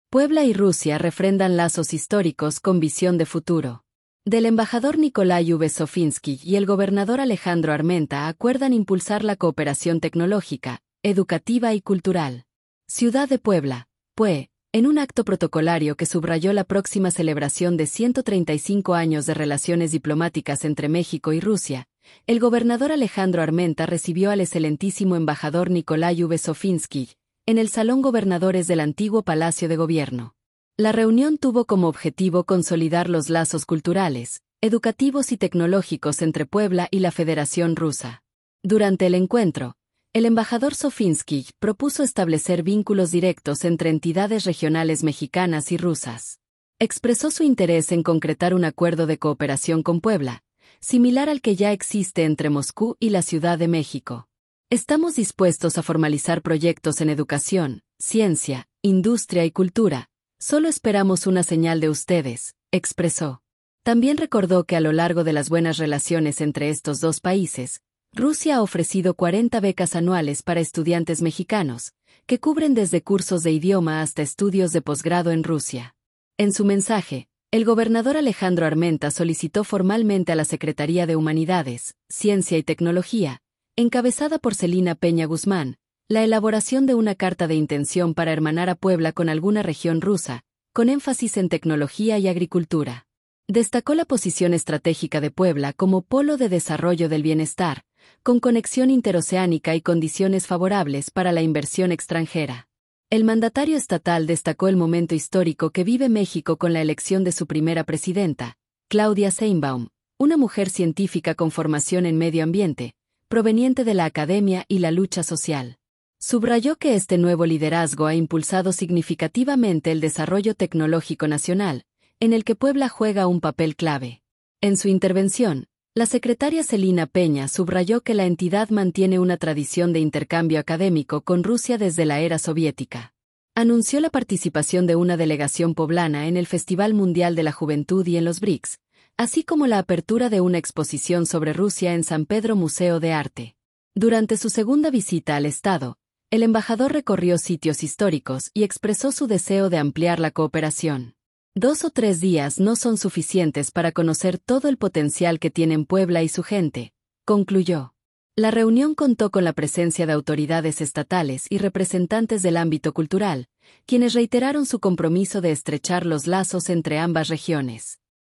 Puebla y Rusia refrendan lazos históricos con visión de futuro. Del embajador Nikolai Sofinsky y el gobernador Alejandro Armenta acuerdan impulsar la cooperación tecnológica, educativa y cultural. Ciudad de Puebla, PUE, en un acto protocolario que subrayó la próxima celebración de 135 años de relaciones diplomáticas entre México y Rusia, el gobernador Alejandro Armenta recibió al excelentísimo embajador Nikolai Sofinsky en el Salón Gobernadores del antiguo Palacio de Gobierno. La reunión tuvo como objetivo consolidar los lazos culturales, educativos y tecnológicos entre Puebla y la Federación Rusa. Durante el encuentro, el embajador Sofinsky propuso establecer vínculos directos entre entidades regionales mexicanas y rusas. Expresó su interés en concretar un acuerdo de cooperación con Puebla, similar al que ya existe entre Moscú y la Ciudad de México. Estamos dispuestos a formalizar proyectos en educación, ciencia, industria y cultura. Solo esperamos una señal de ustedes, expresó. También recordó que a lo largo de las buenas relaciones entre estos dos países, Rusia ha ofrecido 40 becas anuales para estudiantes mexicanos, que cubren desde cursos de idioma hasta estudios de posgrado en Rusia. En su mensaje, el gobernador Alejandro Armenta solicitó formalmente a la Secretaría de Humanidades, Ciencia y Tecnología, encabezada por Celina Peña Guzmán, la elaboración de una carta de intención para hermanar a Puebla con alguna región rusa, con énfasis en tecnología y agricultura. Destacó la posición estratégica de Puebla como polo de desarrollo del bienestar, con conexión interoceánica y condiciones favorables para la inversión extranjera. El mandatario estatal destacó el momento histórico que vive México con la elección de su primera presidenta, Claudia Sheinbaum, una mujer científica con formación en medio ambiente, proveniente de la academia y la lucha social. Subrayó que este nuevo liderazgo ha impulsado significativamente el desarrollo tecnológico nacional, en el que Puebla juega un papel clave. En su intervención, la secretaria Celina Peña subrayó que la entidad mantiene una tradición de intercambio académico con Rusia desde la era soviética. Anunció la participación de una delegación poblana en el Festival Mundial de la Juventud y en los BRICS, así como la apertura de una exposición sobre Rusia en San Pedro Museo de Arte. Durante su segunda visita al Estado, el embajador recorrió sitios históricos y expresó su deseo de ampliar la cooperación. 2 o 3 días no son suficientes para conocer todo el potencial que tienen Puebla y su gente, concluyó. La reunión contó con la presencia de autoridades estatales y representantes del ámbito cultural, quienes reiteraron su compromiso de estrechar los lazos entre ambas regiones.